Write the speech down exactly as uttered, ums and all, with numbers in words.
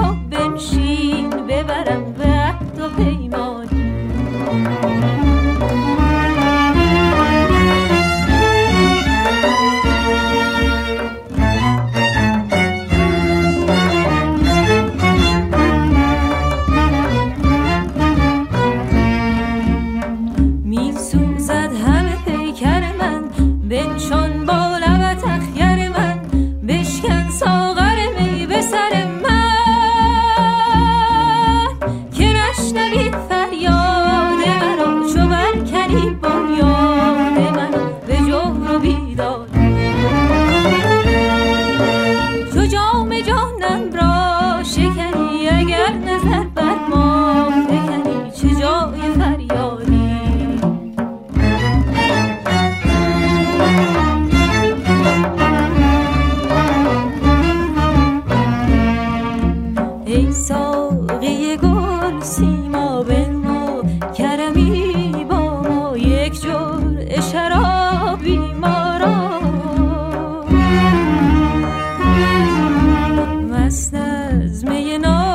ما بنشین ببرم به عهد و پیمان. بنشان با لبت اخگر من، بشکن ساغر می به سر من که نشنوی فریاد مرا، چو برکنی بنیاد منو به جور و بیداد. چو جام جانم را شکنی، اگر نظر بر ما بکنی، چه جای فریادی. ای ساقی گل سیما بنما، کرمی با ما یک جرعه شرابی ما را. مست از می ناب